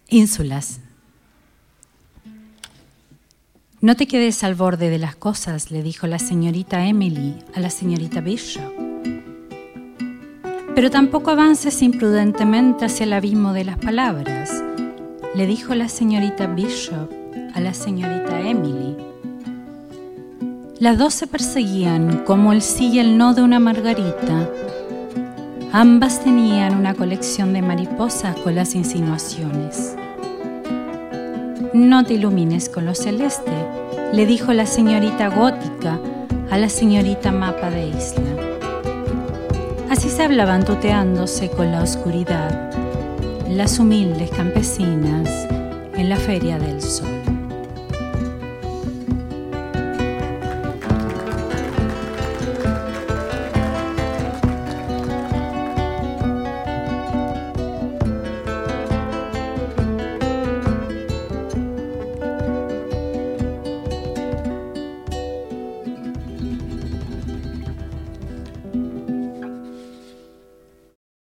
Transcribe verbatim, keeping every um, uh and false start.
Ínsulas. No te quedes al borde de las cosas, le dijo la señorita Emily a la señorita Bishop. Pero tampoco avances imprudentemente hacia el abismo de las palabras, le dijo la señorita Bishop a la señorita Emily. Las dos se perseguían como el sí y el no de una margarita. Ambas tenían una colección de mariposas con las insinuaciones. No te ilumines con lo celeste, le dijo la señorita gótica a la señorita mapa de isla. Así se hablaban tuteándose con la oscuridad las humildes campesinas en la Feria del Sol.